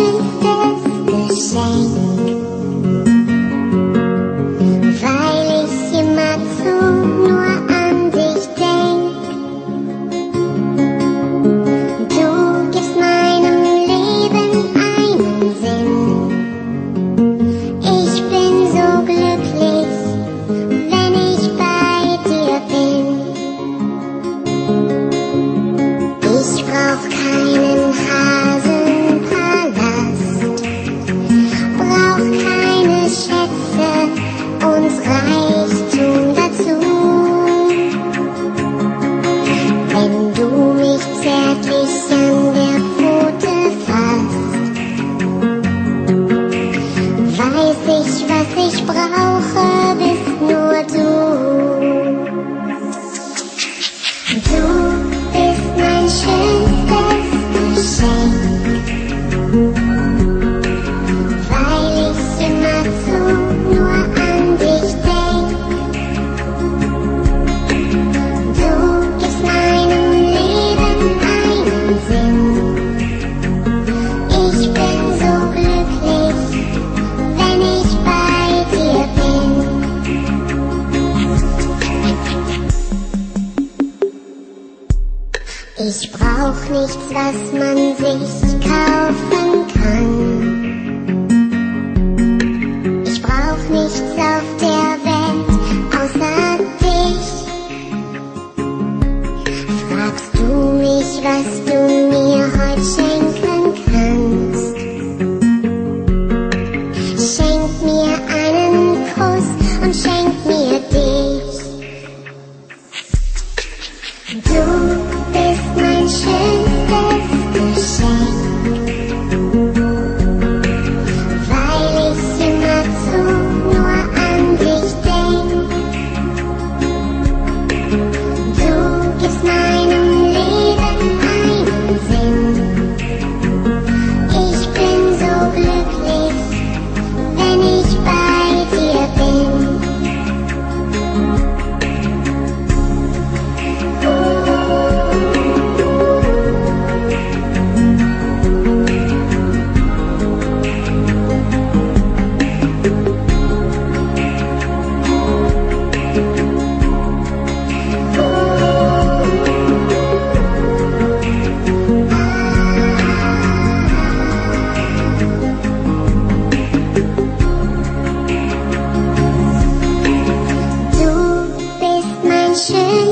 schönstes Geschenk, weil ich immerzu nur an dich denk. Du gibst meinem Leben einen Sinn. Ich bin so glücklich, wenn ich bei dir bin. Ich brauch keinen Hasenpalast, brauch keine Schätze und Reichtum dazu. Wenn du mich zärtlich an der Pfote fasst, weiß ich, was ich brauche, bist nur du. Du bist mein schönstes Geschenk, weil ich immerzu nur an dich denk. Du gibst meinem Leben einen Sinn. Ich bin so glücklich, wenn ich bei dir bin. Ich brauch nichts, was man sich kaufen kann. Ich brauch nichts auf der Welt außer dich. Fragst du mich, was du mir heute schenken kannst? Schenk mir einen Kuss und schenk mir dich. Du bist mein schönstes Geschenk, weil ich immerzu nur an dich denk. Du gibst meinem Leben einen Sinn. Ich bin so glücklich, wenn ich bei dir bin. Du bist mein schönstes